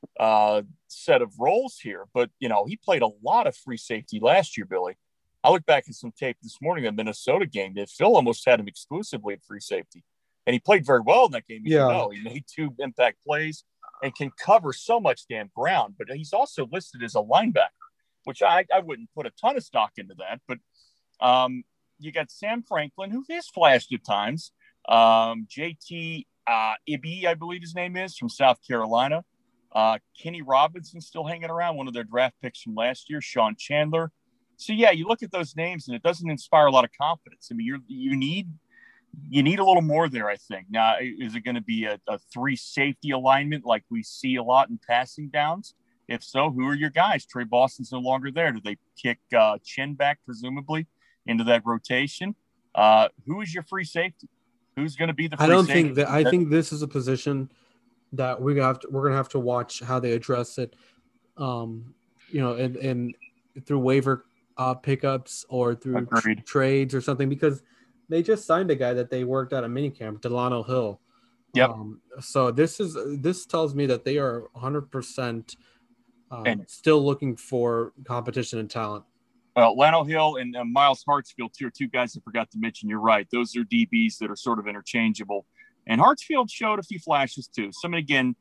set of roles here. But, he played a lot of free safety last year, Billy. I look back at some tape this morning, the Minnesota game, that Phil almost had him exclusively at free safety. And he played very well in that game. He made 2 impact plays and can cover so much damn ground. But he's also listed as a linebacker, which I wouldn't put a ton of stock into that. But you got Sam Franklin, who has flashed at times. JT Ibe, I believe his name is, from South Carolina. Kenny Robinson still hanging around, one of their draft picks from last year. Sean Chandler. So, yeah, you look at those names, and it doesn't inspire a lot of confidence. I mean, you need a little more there, I think. Now, is it going to be a 3 safety alignment like we see a lot in passing downs? If so, who are your guys? Trey Boston's no longer there. Do they kick Chin back, presumably, into that rotation? Who is your free safety? Who's going to be the free safety? I think this is a position that we're gonna have to watch how they address it. And through waiver pickups or through trades or something, because they just signed a guy that they worked out a minicamp, Delano Hill. Yep. So this tells me that they are 100% still looking for competition and talent. Well, Lano Hill and Miles Hartsfield, too, are 2 guys I forgot to mention. You're right. Those are DBs that are sort of interchangeable. And Hartsfield showed a few flashes, too. So, I mean, again,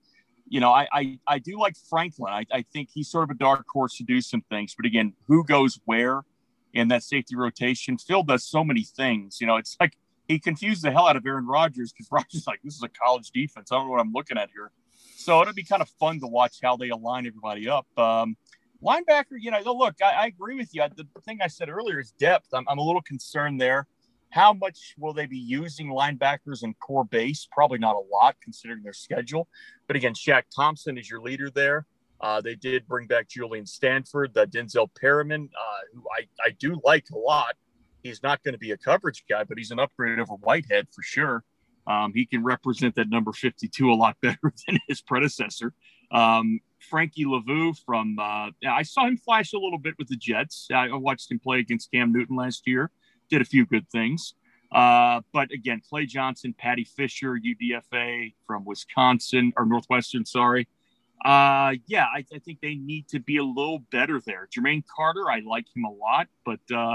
I do like Franklin. I think he's sort of a dark horse to do some things. But, again, who goes where in that safety rotation? Phil does so many things. It's like he confused the hell out of Aaron Rodgers, because Rodgers is like, this is a college defense. I don't know what I'm looking at here. So it'll be kind of fun to watch how they align everybody up. Linebacker, look, I agree with you. The thing I said earlier is depth. I'm a little concerned there. How much will they be using linebackers in core base? Probably not a lot, considering their schedule. But again, Shaq Thompson is your leader there. They did bring back Julian Stanford, Denzel Perriman, who I do like a lot. He's not going to be a coverage guy, but he's an upgrade over Whitehead for sure. He can represent that number 52 a lot better than his predecessor. Frankie Lavu from I saw him flash a little bit with the Jets. I watched him play against Cam Newton last year. Did a few good things. But again, Clay Johnson, Patty Fisher, UDFA from Wisconsin or Northwestern, sorry. I think they need to be a little better there. Jermaine Carter, I like him a lot, but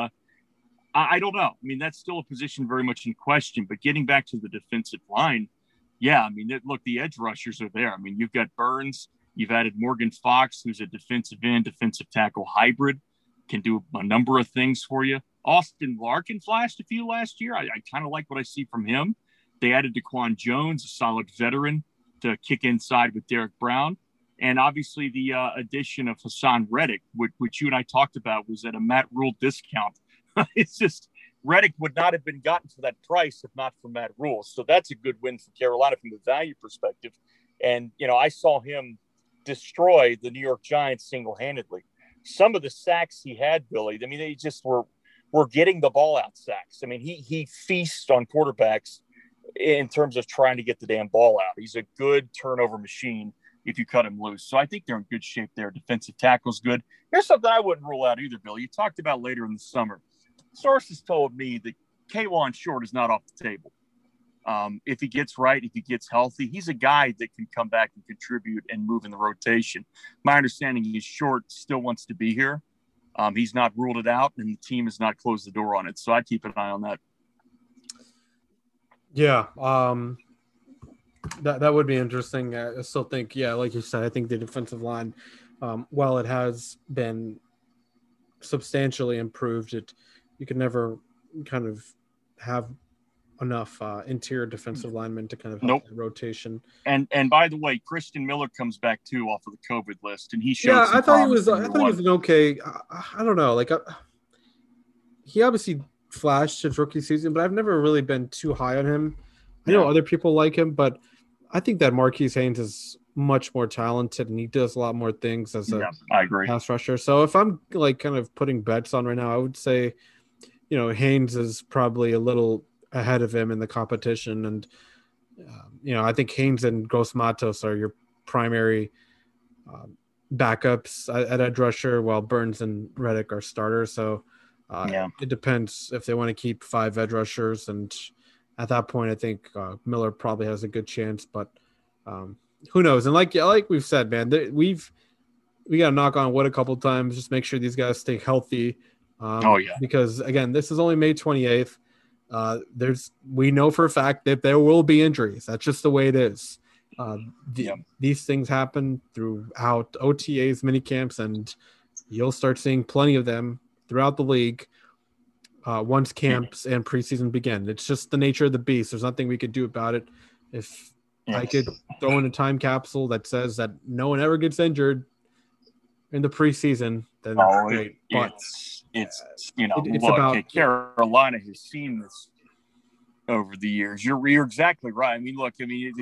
I don't know. I mean, that's still a position very much in question. But getting back to the defensive line, look, the edge rushers are there. I mean, you've got Burns. You've added Morgan Fox, who's a defensive end, defensive tackle hybrid, can do a number of things for you. Austin Larkin flashed a few last year. I kind of like what I see from him. They added DeQuan Jones, a solid veteran, to kick inside with Derek Brown. And obviously the addition of Hassan Reddick, which you and I talked about, was at a Matt Rule discount. It's just Reddick would not have been gotten for that price if not for Matt Rule. So that's a good win for Carolina from the value perspective. And, I saw him destroy the New York Giants single-handedly. Some of the sacks he had, Billy, they just were getting the ball out sacks. I mean, he feasts on quarterbacks in terms of trying to get the damn ball out. He's a good turnover machine if you cut him loose. So I think they're in good shape there. Defensive tackle's good. Here's something I wouldn't rule out either, Billy. You talked about later in the summer. Sources told me that Kawann Short is not off the table. If he gets right, if he gets healthy, he's a guy that can come back and contribute and move in the rotation. My understanding is Short still wants to be here. He's not ruled it out, and the team has not closed the door on it. So I'd keep an eye on that. Yeah, that would be interesting. I still think, like you said, I think the defensive line, while it has been substantially improved, you can never kind of have enough interior defensive linemen to kind of help the rotation. And by the way, Christian Miller comes back too off of the COVID list, and he showed. Yeah, I thought he was an okay. I don't know, he obviously flashed his rookie season, but I've never really been too high on him. I know other people like him, but I think that Marquise Haynes is much more talented, and he does a lot more things as a pass rusher. So if I'm kind of putting bets on right now, I would say, Haynes is probably a little ahead of him in the competition. And, I think Haynes and Gross Matos are your primary backups at edge rusher, while Burns and Reddick are starters. So it depends if they want to keep 5 edge rushers. And at that point, I think Miller probably has a good chance. But, who knows? And like we've said, man, we got to knock on wood a couple times. Just make sure these guys stay healthy. Because again, this is only May 28th. We know for a fact that there will be injuries. That's just the way it is. These things happen throughout OTAs, mini camps, and you'll start seeing plenty of them throughout the league once camps and preseason begin. It's just the nature of the beast. There's nothing we could do about it. If I could throw in a time capsule that says that no one ever gets injured in the preseason, then great. But Carolina has seen this over the years. You're exactly right. I mean, look,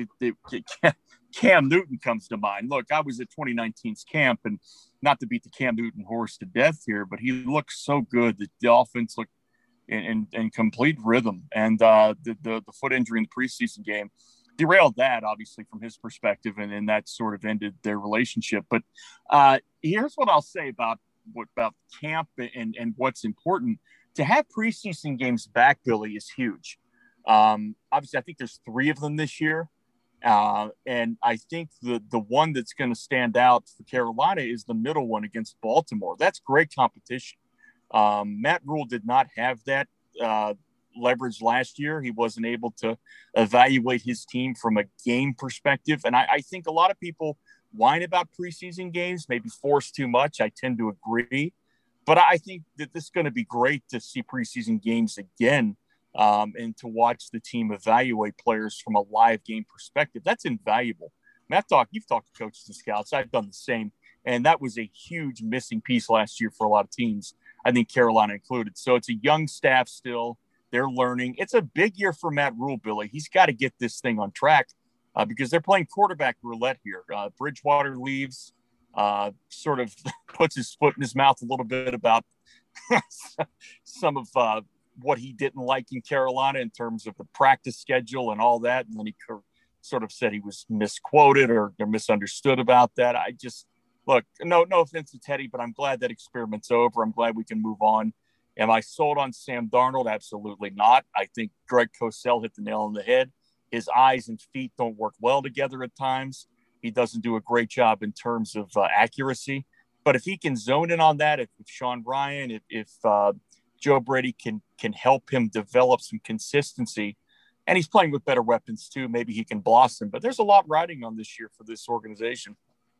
Cam Newton comes to mind. Look, I was at 2019's camp, and not to beat the Cam Newton horse to death here, but he looked so good that the offense looked in complete rhythm. And the foot injury in the preseason game derailed that, obviously, from his perspective, and that sort of ended their relationship. But here's what I'll say about camp and what's important. To have preseason games back, Billy, is huge. Obviously, I think there's 3 of them this year. And I think the one that's going to stand out for Carolina is the middle one against Baltimore. That's great competition. Matt Rule did not have that leverage last year. He wasn't able to evaluate his team from a game perspective. And I think a lot of people whine about preseason games, maybe force too much. I tend to agree. But I think that this is going to be great to see preseason games again. And to watch the team evaluate players from a live game perspective. That's invaluable. You've talked to coaches and scouts. I've done the same. And that was a huge missing piece last year for a lot of teams, I think Carolina included. So it's a young staff still. They're learning. It's a big year for Matt Rule, Billy. He's got to get this thing on track because they're playing quarterback roulette here. Bridgewater leaves, sort of puts his foot in his mouth a little bit about some of what he didn't like in Carolina in terms of the practice schedule and all that. And then he sort of said he was misquoted or misunderstood about that. Look, no offense to Teddy, but I'm glad that experiment's over. I'm glad we can move on. Am I sold on Sam Darnold? Absolutely not. I think Greg Cosell hit the nail on the head. His eyes and feet don't work well together at times. He doesn't do a great job in terms of accuracy. But if he can zone in on that, if Sean Ryan, if Joe Brady can help him develop some consistency, and he's playing with better weapons too, maybe he can blossom. But there's a lot riding on this year for this organization.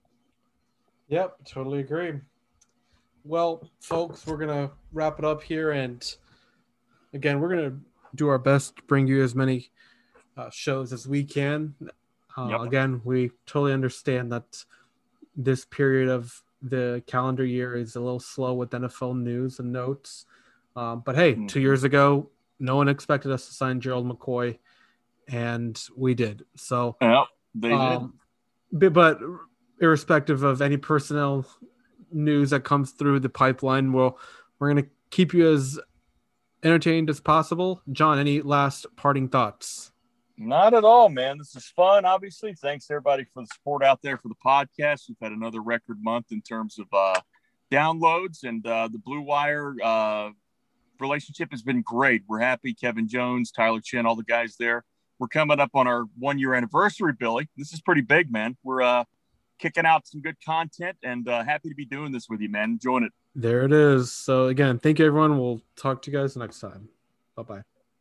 Yep, totally agree. Well, folks, we're going to wrap it up here. And again, we're going to do our best to bring you as many shows as we can. Again, we totally understand that this period of the calendar year is a little slow with NFL news and notes. But hey, 2 years ago, no one expected us to sign Gerald McCoy, and we did. So, they did. But irrespective of any personnel news that comes through the pipeline, we're going to keep you as entertained as possible. John, any last parting thoughts? Not at all, man. This is fun, obviously. Thanks, everybody, for the support out there for the podcast. We've had another record month in terms of downloads, and the Blue Wire relationship has been great. We're happy. Kevin Jones, Tyler Chin, all the guys there. We're coming up on our 1-year anniversary, Billy. This is pretty big, man. We're kicking out some good content, and happy to be doing this with you, man. Enjoying it. There it is. So, again, thank you, everyone. We'll talk to you guys next time. Bye-bye.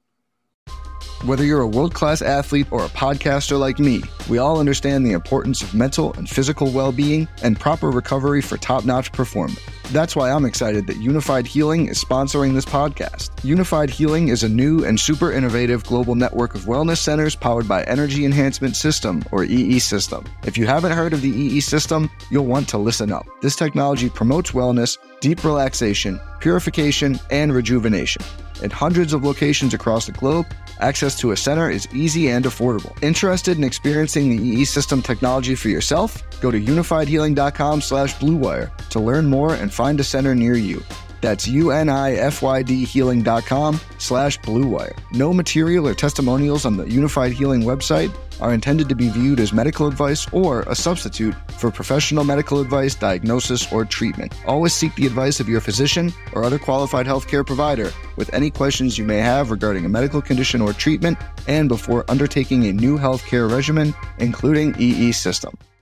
Whether you're a world-class athlete or a podcaster like me, we all understand the importance of mental and physical well-being and proper recovery for top-notch performance. That's why I'm excited that Unified Healing is sponsoring this podcast. Unified Healing is a new and super innovative global network of wellness centers powered by Energy Enhancement System, or EE System. If you haven't heard of the EE System, you'll want to listen up. This technology promotes wellness, deep relaxation, purification, and rejuvenation. At hundreds of locations across the globe, access to a center is easy and affordable. Interested in experiencing the EE System technology for yourself? Go to unifiedhealing.com/bluewire to learn more and find a center near you. That's unifydhealing.com/Blue Wire. No material or testimonials on the Unified Healing website are intended to be viewed as medical advice or a substitute for professional medical advice, diagnosis, or treatment. Always seek the advice of your physician or other qualified healthcare provider with any questions you may have regarding a medical condition or treatment and before undertaking a new healthcare regimen, including EE system.